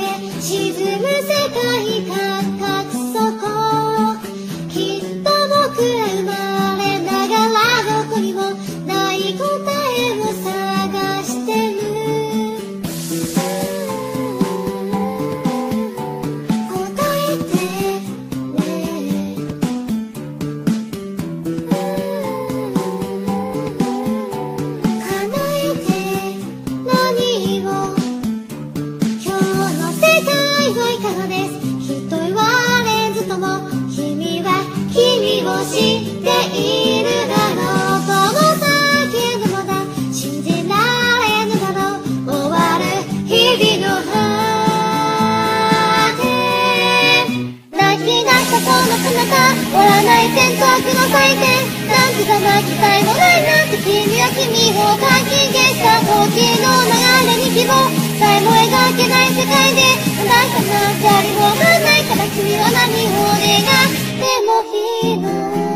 沈む世界感覚そこきっと僕ら生まれながらどこにもない答えを探してる答えてね叶えて何を今日の世界はいかがですきっと言われずとも君は君を知っているだろうこの先のまだ信じられぬだろう終わる日々の果て泣き出したその彼方終わらない選択の祭典なんてざま期待もないなんて君は君をかき消した時の流れに希望さえも描けない世界でなんかな砂利もがないから君は何を願ってもいいの